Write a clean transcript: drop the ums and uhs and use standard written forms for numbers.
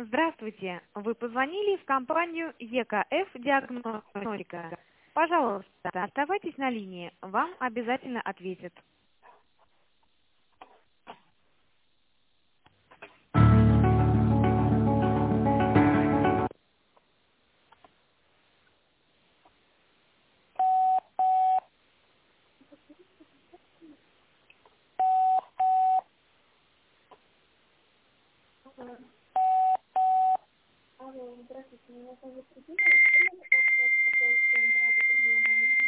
Здравствуйте. Вы позвонили в компанию ЕКФ Диагностика. Пожалуйста, оставайтесь на линии. Вам обязательно ответят. Алло, здравствуйте, меня зовут Регина.